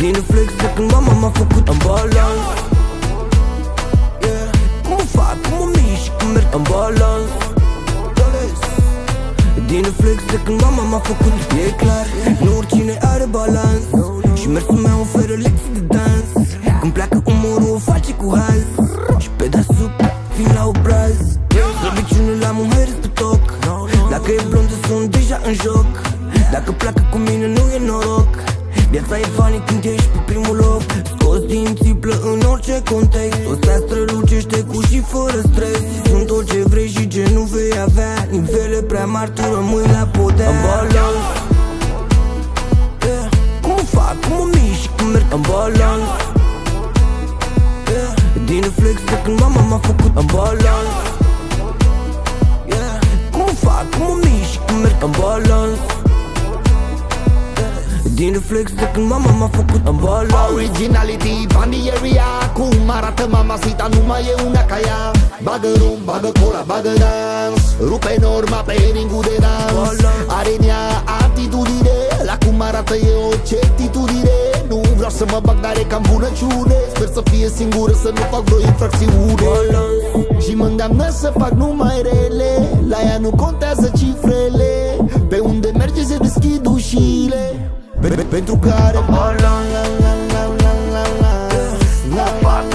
Din flex de când mama m-a făcut în balans. Cum o fac, cum o mișc, cum merg în balans. Din flex de când mama m-a făcut. E clar, nu oricine are balans. Și mersul meu oferă lecții de dans. Când pleacă umorul o face cu haz. Și pe deasupra vin la obraz. Slăbiciunile am un hairs pe toc. Dacă e blondă sunt deja în joc. Dacă pleacă cu mine nu e noroc. Viața e funny când ești pe primul loc. Scos din țiplă în orice context. O să strălucește cu și fără stres. Sunt tot ce vrei și ce nu vei avea. Nivele prea mari, tu rămâi la podea. În balans. Cum o fac, cum o mișc, cum merg în balans. Din flex de când mama m-a făcut în balans. Cum o fac, cum o mișc, cum merg în balans. Din reflex de când mama m-a făcut în balans. Originality, bani the area. Cum arată mamacita, nu mai e una ca ea. Bagă rum, bagă cola, bagă dans. Rupe norma pe ringul de dans. Are în ea atitudine. La cum arată e o certitudine. Nu vreau să mă bag, dar e cam bunăciune. Sper să fie singură, să nu fac vreo infracțiune. Și mă îndeamnă să fac numai rele. La ea nu contează cifrele. Pe unde merge se deschid ușile. Pentru care balans.